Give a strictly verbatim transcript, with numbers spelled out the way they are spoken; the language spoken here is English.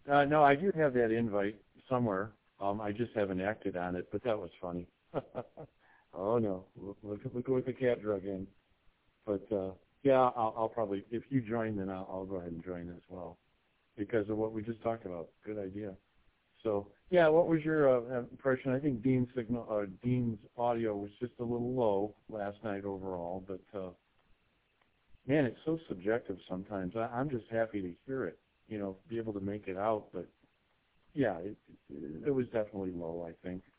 Uh, no, I do have that invite somewhere. Um, I just haven't acted on it, but that was funny. Oh no, look, look, look what the cat drug in. But uh, yeah, I'll, I'll probably, if you join, then I'll, I'll go ahead and join as well because of what we just talked about. Good idea. So yeah, what was your uh, impression? I think Dean's signal, uh, Dean's audio was just a little low last night overall, but uh, man, it's so subjective sometimes. I, I'm just happy to hear it, you know, be able to make it out. But yeah, it, it, it was definitely low, I think.